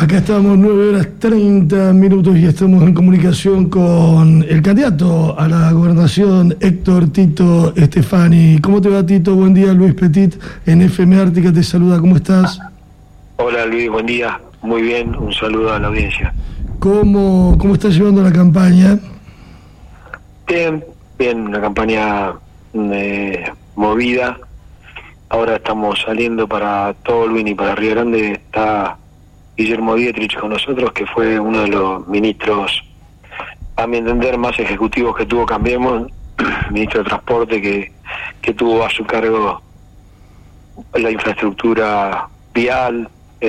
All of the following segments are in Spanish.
Acá estamos 9:30 y estamos en comunicación con el candidato a la gobernación, Héctor Tito Stefani. ¿Cómo te va, Tito? Buen día, Luis Petit en FM Ártica te saluda. ¿Cómo estás? Hola, Luis, buen día. Muy bien, un saludo a la audiencia. ¿Cómo estás llevando la campaña? Bien, una campaña movida. Ahora estamos saliendo para Tolwyn y para Río Grande. Está Guillermo Dietrich con nosotros, que fue uno de los ministros, a mi entender, más ejecutivos que tuvo Cambiemos, ministro de Transporte, que tuvo a su cargo la infraestructura vial,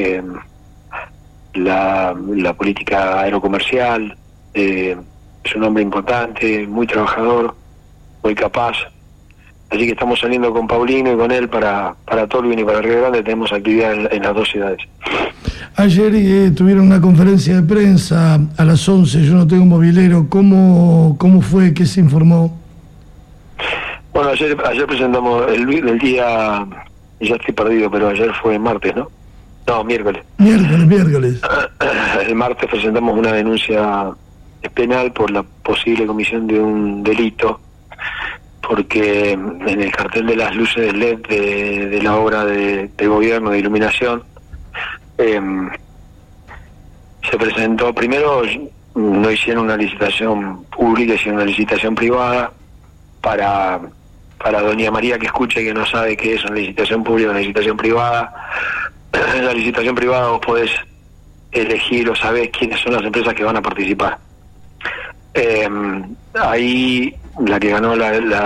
la política aerocomercial. Es un hombre importante, muy trabajador, muy capaz. Así que estamos saliendo con Paulino y con él para Tolwyn y para Río Grande. Tenemos actividad en las dos ciudades. Ayer tuvieron una conferencia de prensa a las 11, yo no tengo movilero. ¿Cómo fue? ¿Qué se informó? Bueno, ayer presentamos el día, ya estoy perdido, pero ayer fue martes, ¿no? No, miércoles. Miércoles. El martes presentamos una denuncia penal por la posible comisión de un delito, porque en el cartel de las luces de LED de la obra de gobierno de iluminación se presentó, primero no hicieron una licitación pública, hicieron una licitación privada para doña María, que escuche, que no sabe qué es una licitación pública, una licitación privada. En la licitación privada vos podés elegir o sabés quiénes son las empresas que van a participar. Ahí la que ganó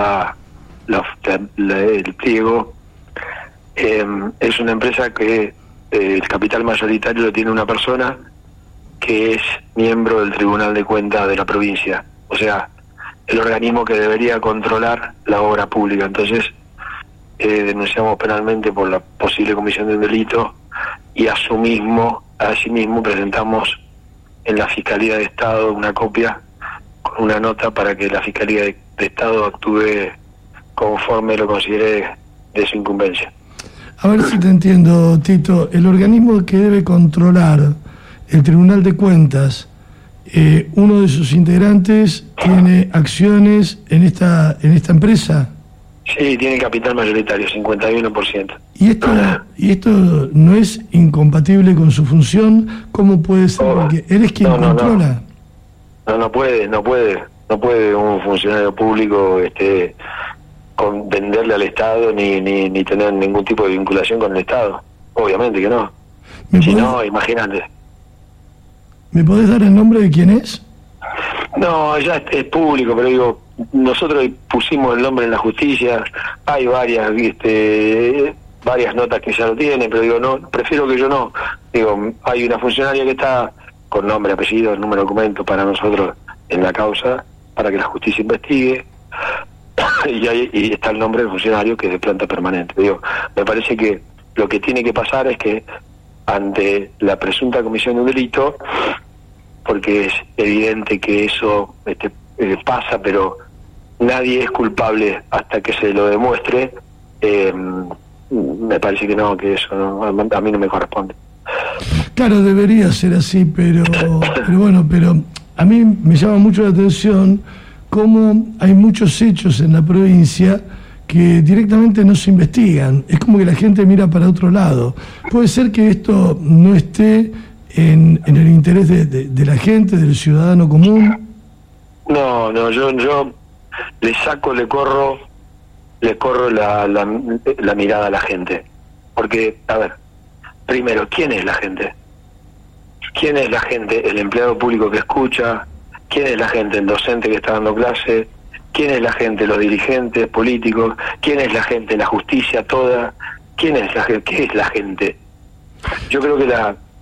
el pliego es una empresa que el capital mayoritario lo tiene una persona que es miembro del Tribunal de Cuentas de la provincia, o sea, el organismo que debería controlar la obra pública. Entonces denunciamos penalmente por la posible comisión de un delito y asimismo presentamos en la Fiscalía de Estado una copia con una nota para que la Fiscalía de Estado actúe conforme lo considere de su incumbencia. A ver si te entiendo, Tito. El organismo que debe controlar el Tribunal de Cuentas, uno de sus integrantes tiene acciones en esta empresa. Sí, tiene capital mayoritario, 51%. ¿Y esto no es incompatible con su función? ¿Cómo puede ser? Porque él es quien controla. No puede un funcionario público venderle al Estado ni tener ningún tipo de vinculación con el Estado. Obviamente que no. Si no, imagínate. ¿Me podés dar el nombre de quién es? No, ya es público, pero digo, nosotros pusimos el nombre en la justicia. Hay varias notas que ya lo tienen, pero digo, no, prefiero que yo no. Digo, hay una funcionaria que está con nombre, apellido, número de documento para nosotros en la causa, para que la justicia investigue, y está el nombre del funcionario, que es de planta permanente. Digo, me parece que lo que tiene que pasar es que ante la presunta comisión de un delito, porque es evidente que eso pasa, pero nadie es culpable hasta que se lo demuestre, me parece que no, que eso no, a mí no me corresponde. Claro, debería ser así, pero a mí me llama mucho la atención cómo hay muchos hechos en la provincia que directamente no se investigan. Es como que la gente mira para otro lado. ¿Puede ser que esto no esté en el interés de la gente, del ciudadano común? No, yo le corro la mirada a la gente. Porque, a ver, primero, ¿quién es la gente? ¿Quién es la gente? El empleado público que escucha. ¿Quién es la gente? El docente que está dando clase. ¿Quién es la gente? Los dirigentes políticos. ¿Quién es la gente? La justicia toda. ¿Quién es la gente? ¿Qué es la gente? Yo creo que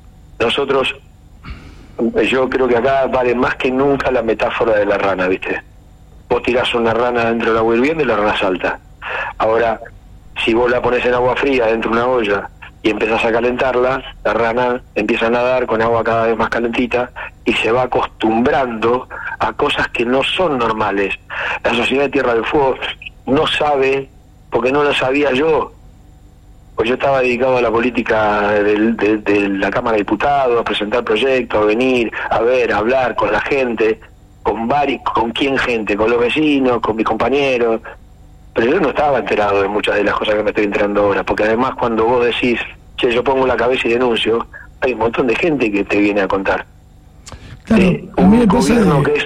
yo creo que acá vale más que nunca la metáfora de la rana, ¿viste? Vos tirás una rana dentro del agua hirviendo y la rana salta. Ahora, si vos la pones en agua fría dentro de una olla y empezás a calentarla, la rana empieza a nadar con agua cada vez más calentita y se va acostumbrando a cosas que no son normales. La sociedad de Tierra del Fuego no sabe, porque no lo sabía yo, Pues yo estaba dedicado a la política de la Cámara de Diputados, a presentar proyectos, a venir, a ver, a hablar con la gente, con quién gente, con los vecinos, con mis compañeros. Pero yo no estaba enterado de muchas de las cosas que me estoy enterando ahora, porque además cuando vos decís, che, yo pongo la cabeza y denuncio, hay un montón de gente que te viene a contar. Claro, a mí me pasa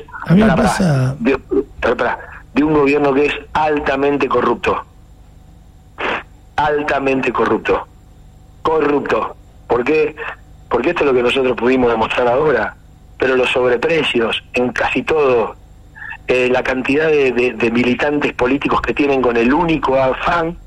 de un gobierno que es altamente corrupto. Altamente corrupto. ¿Por qué? Porque esto es lo que nosotros pudimos demostrar ahora. Pero los sobreprecios en casi todo, la cantidad de militantes políticos que tienen con el único afán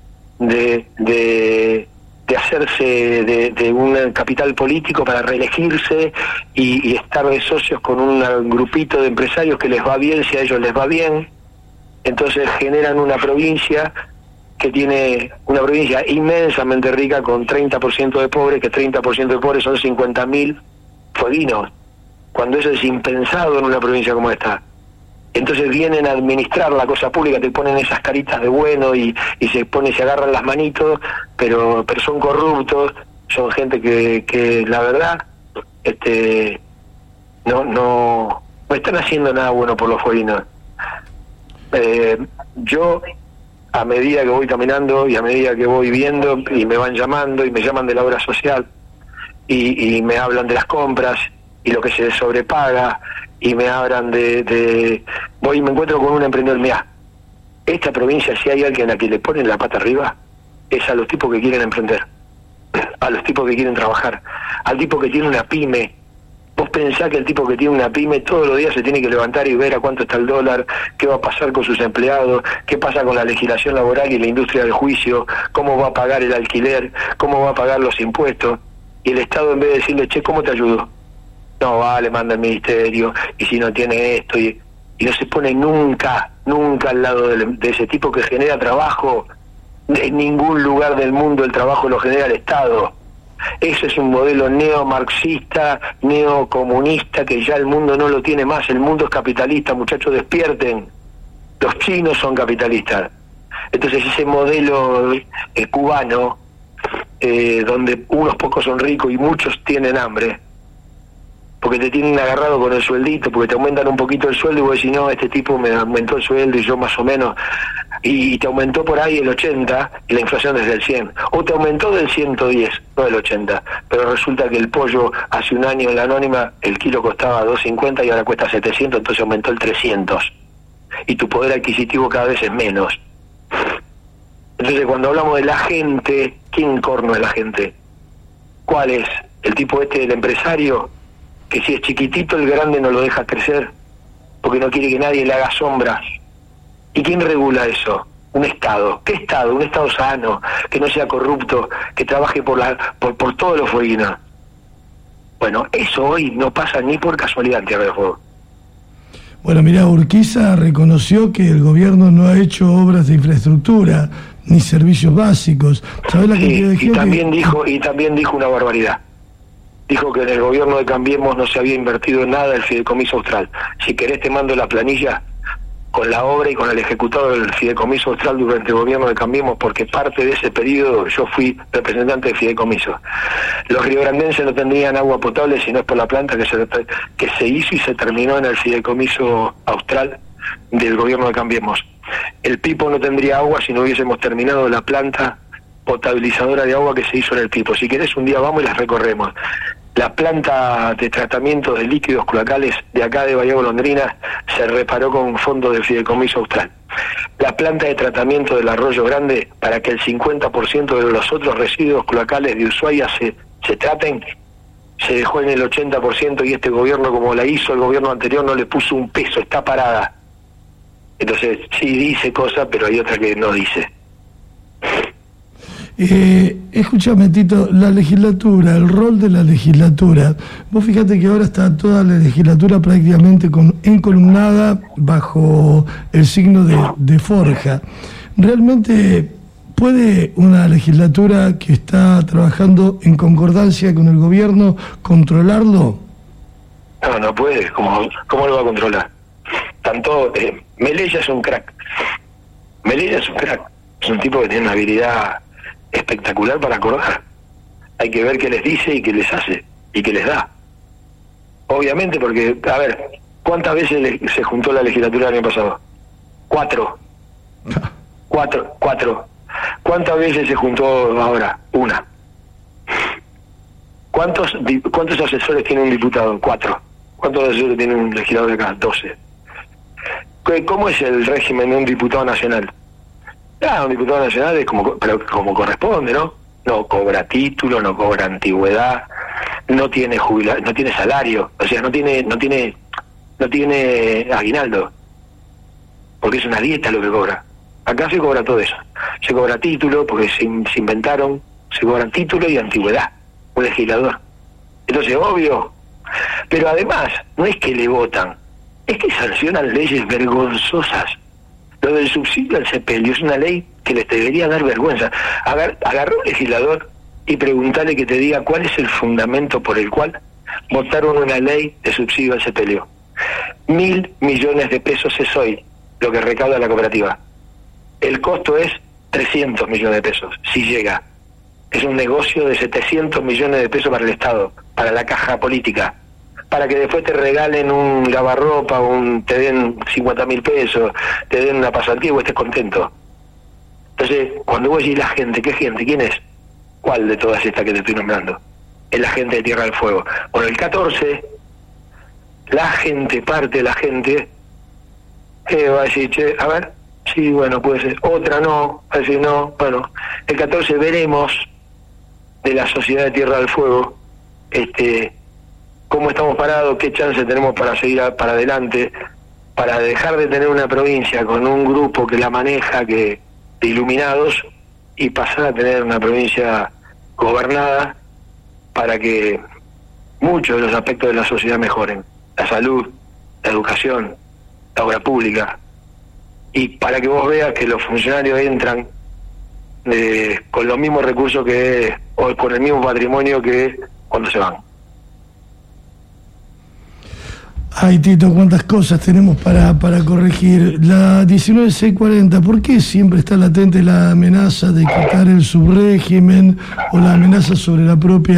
de hacerse de un capital político para reelegirse y estar de socios con un grupito de empresarios que les va bien si a ellos les va bien. Entonces generan una provincia que tiene una provincia inmensamente rica con 30% de pobres, que 30% de pobres son 50.000 fueguinos, cuando eso es impensado en una provincia como esta. Entonces vienen a administrar la cosa pública, te ponen esas caritas de bueno y se agarran las manitos, pero son corruptos, son gente que la verdad no están haciendo nada bueno por los fueguinos. Yo, a medida que voy caminando y a medida que voy viendo y me van llamando y me llaman de la obra social y me hablan de las compras y lo que se sobrepaga y me hablan voy y me encuentro con un emprendedor. Mirá, esta provincia, si hay alguien a quien le ponen la pata arriba, es a los tipos que quieren emprender, a los tipos que quieren trabajar, al tipo que tiene una pyme. Vos pensás que el tipo que tiene una pyme todos los días se tiene que levantar y ver a cuánto está el dólar, qué va a pasar con sus empleados, qué pasa con la legislación laboral y la industria del juicio, cómo va a pagar el alquiler, cómo va a pagar los impuestos. Y el Estado, en vez de decirle, che, ¿cómo te ayudo? No, le manda el ministerio, y si no tiene esto, y no se pone nunca al lado de ese tipo que genera trabajo. En ningún lugar del mundo el trabajo lo genera el Estado. Ese es un modelo neomarxista, neocomunista, que ya el mundo no lo tiene más. El mundo es capitalista, muchachos, despierten. Los chinos son capitalistas. Entonces ese modelo cubano, donde unos pocos son ricos y muchos tienen hambre, porque te tienen agarrado con el sueldito, porque te aumentan un poquito el sueldo y vos decís, no, este tipo me aumentó el sueldo y yo más o menos, y te aumentó por ahí el 80 y la inflación es del 100, o te aumentó del 110, no del 80, pero resulta que el pollo hace un año en la Anónima el kilo costaba 2.50 y ahora cuesta 700, entonces aumentó el 300, y tu poder adquisitivo cada vez es menos. Entonces cuando hablamos de la gente, ¿quién corno es la gente? ¿Cuál es? ¿El tipo del empresario? Que si es chiquitito el grande no lo deja crecer porque no quiere que nadie le haga sombra. ¿Y quién regula eso? Un Estado. ¿Qué Estado? Un Estado sano, que no sea corrupto, que trabaje por todos los fueguinos. Bueno, eso hoy no pasa ni por casualidad en Tierra del Fuego. Bueno, mirá, Urquiza reconoció que el gobierno no ha hecho obras de infraestructura ni servicios básicos. ¿Sabés la cantidad de gente? Y también dijo una barbaridad. Dijo que en el gobierno de Cambiemos no se había invertido en nada el Fideicomiso Austral. Si querés te mando la planilla con la obra y con el ejecutado del Fideicomiso Austral durante el gobierno de Cambiemos, porque parte de ese periodo yo fui representante del Fideicomiso. Los riograndenses no tendrían agua potable si no es por la planta que se hizo y se terminó en el Fideicomiso Austral del gobierno de Cambiemos. El Pipo no tendría agua si no hubiésemos terminado la planta potabilizadora de agua que se hizo en el Pipo. Si querés un día vamos y las recorremos. La planta de tratamiento de líquidos cloacales de acá de Bahía Golondrina se reparó con fondos del Fideicomiso Austral. La planta de tratamiento del Arroyo Grande, para que el 50% de los otros residuos cloacales de Ushuaia se traten, se dejó en el 80% y este gobierno, como la hizo el gobierno anterior, no le puso un peso, está parada. Entonces sí dice cosas, pero hay otra que no dice. Escúchame, Tito, la legislatura, el rol de la legislatura. Vos fíjate que ahora está toda la legislatura prácticamente encolumnada bajo el signo de Forja. ¿Realmente puede una legislatura que está trabajando en concordancia con el gobierno controlarlo? No puede. ¿Cómo lo va a controlar? Tanto Melella es un crack. Es un tipo que tiene una habilidad espectacular para acordar. Hay que ver qué les dice y qué les hace y qué les da. Obviamente, porque, a ver, ¿cuántas veces se juntó la legislatura el año pasado? 4. 4. ¿Cuántas veces se juntó ahora? 1. ¿Cuántos asesores tiene un diputado? 4. ¿Cuántos asesores tiene un legislador acá? 12. ¿Cómo es el régimen de un diputado nacional? Un diputado nacional es pero como corresponde, ¿no? No cobra título, no cobra antigüedad, no tiene no tiene salario, o sea, no tiene aguinaldo, porque es una dieta lo que cobra. Acá se cobra todo eso. Se cobra título, porque se inventaron, se cobran título y antigüedad, un legislador. Entonces, obvio, pero además, no es que le votan, es que sancionan leyes vergonzosas. Lo del subsidio al sepelio es una ley que les debería dar vergüenza. Agarró un legislador y preguntarle que te diga cuál es el fundamento por el cual votaron una ley de subsidio al sepelio. 1.000 millones de pesos es hoy lo que recauda la cooperativa. El costo es 300 millones de pesos, si llega. Es un negocio de 700 millones de pesos para el Estado, para la caja política, para que después te regalen un lavarropa, te den 50.000 pesos, te den una pasantía y vos estés contento. Entonces, cuando vos decís la gente, ¿qué gente? ¿Quién es? ¿Cuál de todas estas que te estoy nombrando? Es la gente de Tierra del Fuego. Bueno, el 14, parte de la gente, va a decir, che, a ver, sí, bueno, puede ser. Otra no, va a decir no. Bueno, el 14 veremos de la sociedad de Tierra del Fuego, cómo estamos parados, qué chance tenemos para seguir para adelante, para dejar de tener una provincia con un grupo que la maneja, de iluminados, y pasar a tener una provincia gobernada para que muchos de los aspectos de la sociedad mejoren. La salud, la educación, la obra pública. Y para que vos veas que los funcionarios entran con los mismos recursos o con el mismo patrimonio que cuando se van. Ay, Tito, cuántas cosas tenemos para corregir. La 19640, ¿por qué siempre está latente la amenaza de quitar el subrégimen o la amenaza sobre el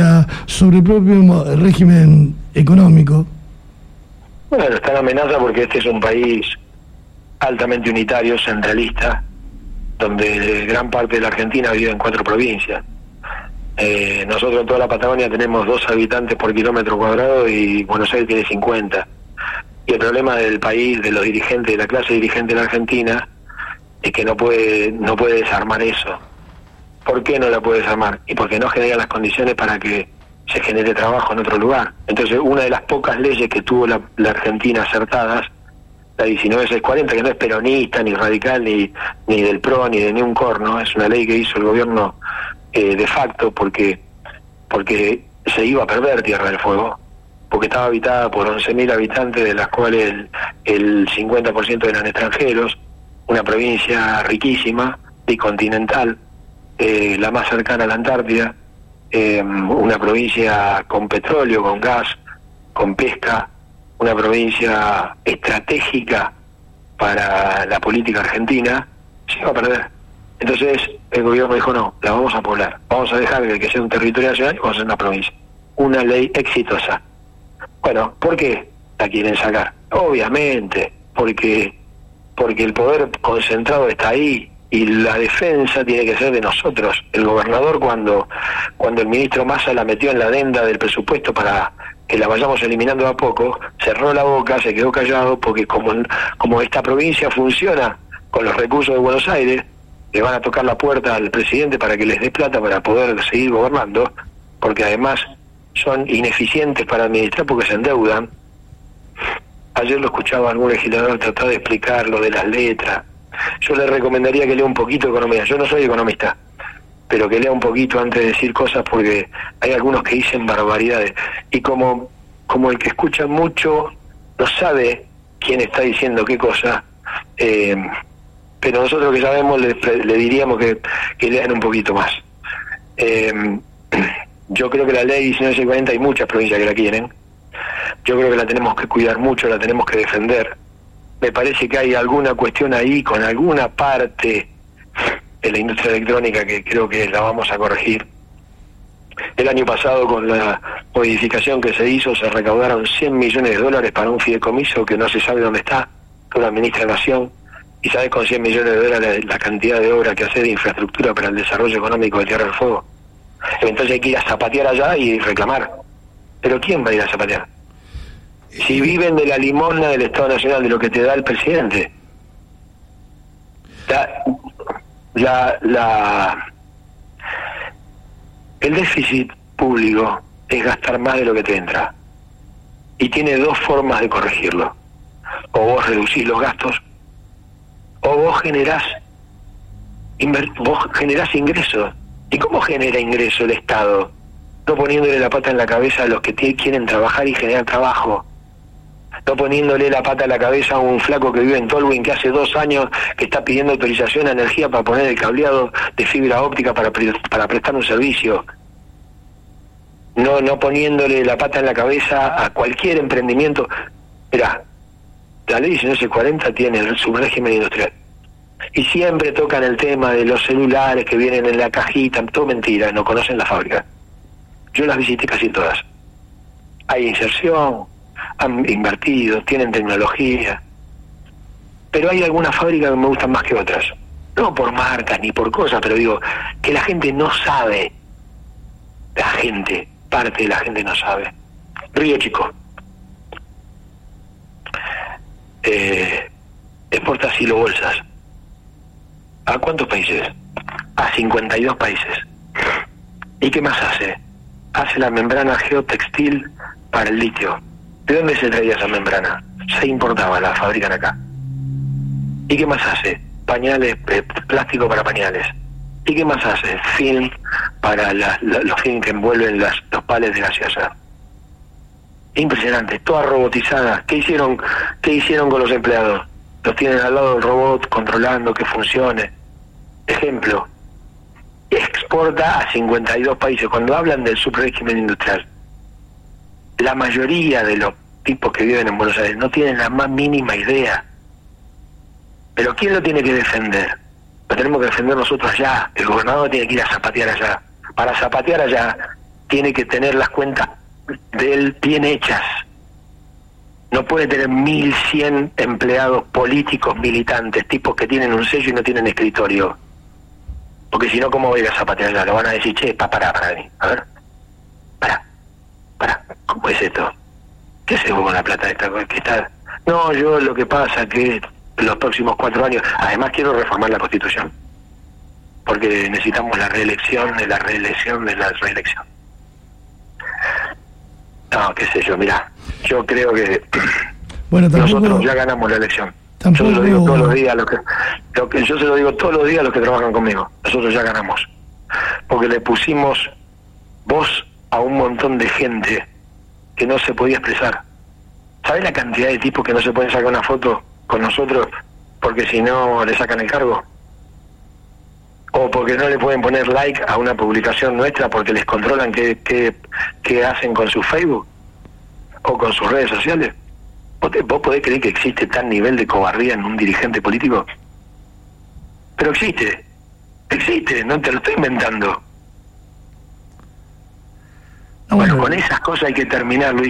propio régimen económico? Bueno, está la amenaza porque este es un país altamente unitario, centralista, donde gran parte de la Argentina vive en 4 provincias. Nosotros en toda la Patagonia tenemos 2 habitantes por kilómetro cuadrado y Buenos Aires tiene 50. Y el problema del país, de los dirigentes, de la clase dirigente de la Argentina, es que no puede desarmar eso. ¿Por qué no la puede desarmar? Y porque no genera las condiciones para que se genere trabajo en otro lugar. Entonces, una de las pocas leyes que tuvo la Argentina acertadas, la 19640, que no es peronista, ni radical, ni del PRO, ni de ni un corno, es una ley que hizo el gobierno de facto porque se iba a perder Tierra del Fuego, porque estaba habitada por 11.000 habitantes, de las cuales el 50% eran extranjeros, una provincia riquísima, bicontinental, la más cercana a la Antártida, una provincia con petróleo, con gas, con pesca, una provincia estratégica para la política argentina, se iba a perder. Entonces el gobierno dijo, no, la vamos a poblar, vamos a dejar que sea un territorio nacional y vamos a hacer una provincia. Una ley exitosa. Bueno, ¿por qué la quieren sacar? Obviamente, porque el poder concentrado está ahí y la defensa tiene que ser de nosotros. El gobernador, cuando el ministro Massa la metió en la adenda del presupuesto para que la vayamos eliminando a poco, cerró la boca, se quedó callado, porque como esta provincia funciona con los recursos de Buenos Aires, le van a tocar la puerta al presidente para que les dé plata para poder seguir gobernando, porque además son ineficientes para administrar porque se endeudan. Ayer lo escuchaba algún legislador tratar de explicar lo de las letras. Yo le recomendaría que lea un poquito de economía. Yo no soy economista, pero que lea un poquito antes de decir cosas, porque hay algunos que dicen barbaridades. Y como el que escucha mucho no sabe quién está diciendo qué cosa, pero nosotros que sabemos le diríamos que lean un poquito más. Yo creo que la ley 1940 hay muchas provincias que la quieren. Yo creo que la tenemos que cuidar mucho, la tenemos que defender. Me parece que hay alguna cuestión ahí con alguna parte en la industria electrónica, que creo que la vamos a corregir. El año pasado, con la modificación que se hizo, se recaudaron $100 millones para un fideicomiso que no se sabe dónde está, que lo administra Nación, y sabes con $100 millones la cantidad de obra que hace de infraestructura para el desarrollo económico de Tierra del Fuego. Entonces hay que ir a zapatear allá y reclamar. ¿Pero quién va a ir a zapatear? Si viven de la limosna del Estado Nacional, de lo que te da el presidente. El déficit público es gastar más de lo que te entra. Y tiene dos formas de corregirlo. O vos reducís los gastos, o vos generás ingresos. ¿Y cómo genera ingreso el Estado? No poniéndole la pata en la cabeza a los que quieren trabajar y generar trabajo. No poniéndole la pata en la cabeza a un flaco que vive en Tolwyn, que hace 2 años que está pidiendo autorización a energía para poner el cableado de fibra óptica para prestar un servicio. No poniéndole la pata en la cabeza a cualquier emprendimiento. Mirá, la ley 1940 tiene el subrégimen industrial. Y siempre tocan el tema de los celulares que vienen en la cajita, todo mentira, no conocen la fábrica. Yo las visité casi todas. Hay inserción, han invertido, tienen tecnología. Pero hay algunas fábricas que me gustan más que otras. No por marcas ni por cosas, pero digo, que la gente no sabe. Parte de la gente no sabe. Río Chico. Exporta silobolsas. ¿A cuántos países? A 52 países. ¿Y qué más hace? Hace la membrana geotextil para el litio. ¿De dónde se traía esa membrana? Se importaba, la fabrican acá. ¿Y qué más hace? Pañales, plástico para pañales. ¿Y qué más hace? Film para los film que envuelven los palets de gaseosa. Impresionante, toda robotizada. ¿Qué hicieron con los empleados? Los tienen al lado del robot controlando que funcione. Ejemplo, exporta a 52 países. Cuando hablan del subrégimen industrial, la mayoría de los tipos que viven en Buenos Aires no tienen la más mínima idea. Pero ¿quién lo tiene que defender? Lo tenemos que defender nosotros allá. El gobernador tiene que ir a zapatear allá. Para zapatear allá, tiene que tener las cuentas de él bien hechas. No puede tener 1.100 empleados políticos militantes, tipos que tienen un sello y no tienen escritorio. Porque si no, ¿cómo voy a ir a zapatear allá? Lo van a decir, che, para venir. A ver, para, ¿cómo es esto? ¿Qué haces vos con la plata esta? ¿Qué está? No, yo lo que pasa es que los próximos 4 años, además quiero reformar la Constitución, porque necesitamos la reelección de la reelección de la reelección. No, qué sé yo, mirá, yo creo que bueno, nosotros ya ganamos la elección. Yo se lo digo todos los días a yo se lo digo todos los días a los que trabajan conmigo. Nosotros ya ganamos, porque le pusimos voz a un montón de gente que no se podía expresar. ¿Sabés la cantidad de tipos que no se pueden sacar una foto con nosotros porque si no le sacan el cargo? O porque no le pueden poner like a una publicación nuestra porque les controlan qué hacen con su Facebook o con sus redes sociales. ¿Vos podés creer que existe tal nivel de cobardía en un dirigente político? Pero existe, no te lo estoy inventando. Bueno, con esas cosas hay que terminar, Luis.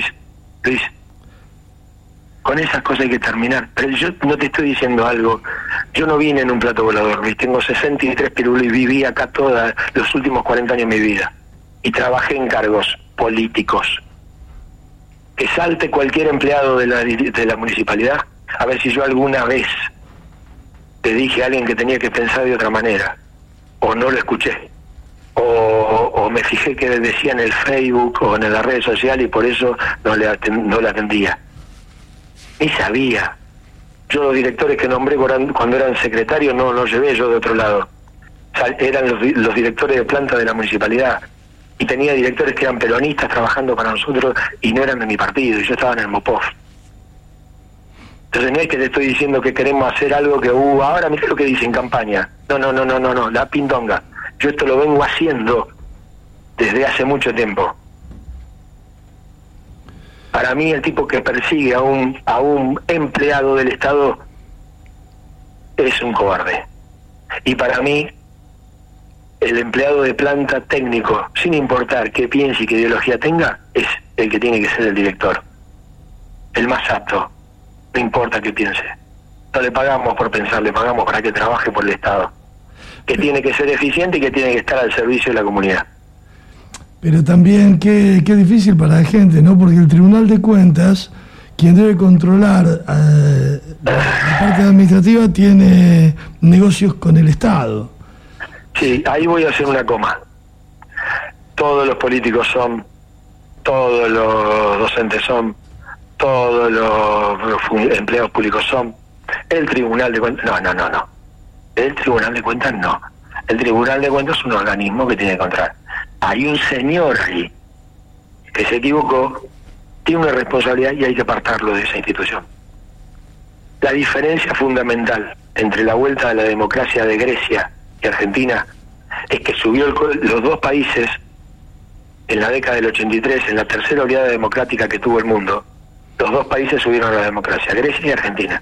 Con esas cosas hay que terminar. Pero yo no te estoy diciendo algo. Yo no vine en un plato volador, Luis. Tengo 63 pirulos y viví acá todos los últimos 40 años de mi vida. Y trabajé en cargos políticos. Que salte cualquier empleado de la municipalidad a ver si yo alguna vez le dije a alguien que tenía que pensar de otra manera. O no lo escuché. O me fijé que decía en el Facebook o en las redes sociales y por eso no le atendía. Ni sabía. Yo los directores que nombré cuando eran secretarios no los llevé yo de otro lado. Eran los directores de planta de la municipalidad. Y tenía directores que eran peronistas trabajando para nosotros y no eran de mi partido, y yo estaba en el MOPOF. Entonces no es que te estoy diciendo que queremos hacer algo que ahora mirá lo que dice en campaña. No, la pindonga. Yo esto lo vengo haciendo desde hace mucho tiempo. Para mí el tipo que persigue a un empleado del Estado es un cobarde. Y para mí el empleado de planta técnico, sin importar qué piense y qué ideología tenga, es el que tiene que ser el director. El más apto, no importa qué piense. No le pagamos por pensar, le pagamos para que trabaje por el Estado. Que tiene que ser eficiente y que tiene que estar al servicio de la comunidad. Pero también qué difícil para la gente, ¿no? Porque el Tribunal de Cuentas, quien debe controlar la parte administrativa, tiene negocios con el Estado. Sí, ahí voy a hacer una coma. Todos los políticos son, todos los docentes son, todos los empleados públicos son. El Tribunal de Cuentas, no. El Tribunal de Cuentas no. El Tribunal de Cuentas es un organismo que tiene que controlar. Hay un señor ahí que se equivocó, tiene una responsabilidad y hay que apartarlo de esa institución. La diferencia fundamental entre la vuelta a la democracia de Grecia y Argentina es que subió los dos países en la década del 83, en la tercera oleada democrática que tuvo el mundo, los dos países subieron a la democracia, Grecia y Argentina.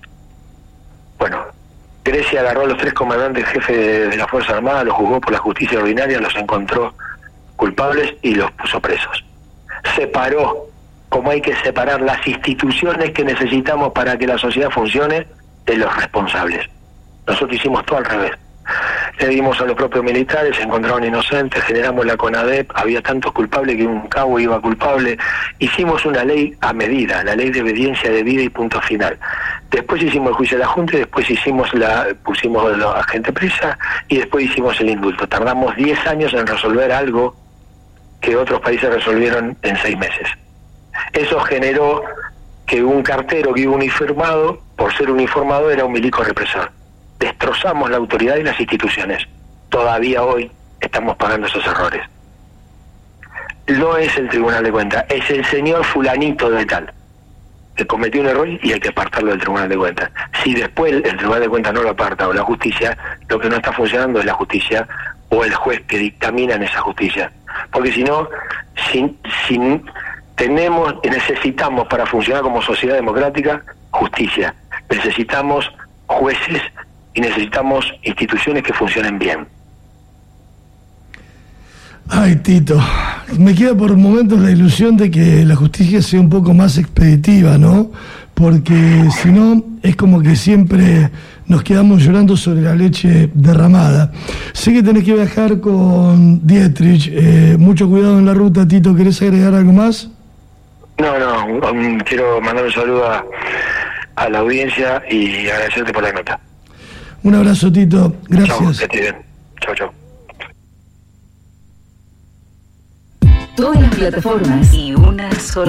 Bueno, Grecia agarró a los 3 comandantes jefes de la Fuerza Armada, los juzgó por la justicia ordinaria, los encontró culpables y los puso presos. Separó, como hay que separar las instituciones que necesitamos para que la sociedad funcione, de los responsables. Nosotros hicimos todo al revés. Le dimos a los propios militares, se encontraron inocentes, generamos la CONADEP, había tantos culpables que un cabo iba culpable. Hicimos una ley a medida, la ley de obediencia debida y punto final. Después hicimos el juicio de la Junta, después pusimos a la gente presa y después hicimos el indulto. Tardamos 10 años en resolver algo que otros países resolvieron en 6 meses. Eso generó que un cartero que iba uniformado, por ser uniformado, era un milico represor. Destrozamos la autoridad y las instituciones. Todavía hoy estamos pagando esos errores. No es el Tribunal de Cuentas, es el señor fulanito de tal, que cometió un error y hay que apartarlo del Tribunal de Cuentas. Si después el Tribunal de Cuentas no lo aparta o la justicia, lo que no está funcionando es la justicia o el juez que dictamina en esa justicia. Porque si no, necesitamos para funcionar como sociedad democrática justicia, necesitamos jueces y necesitamos instituciones que funcionen bien. Ay, Tito, me queda por momentos la ilusión de que la justicia sea un poco más expeditiva, ¿no? Porque si no, es como que siempre nos quedamos llorando sobre la leche derramada. Sé que tenés que viajar con Dietrich, mucho cuidado en la ruta, Tito, ¿querés agregar algo más? No, quiero mandar un saludo a la audiencia y agradecerte por la nota. Un abrazo, Tito, gracias. Chau, que estés bien. Chau. Todas las plataformas y una sola.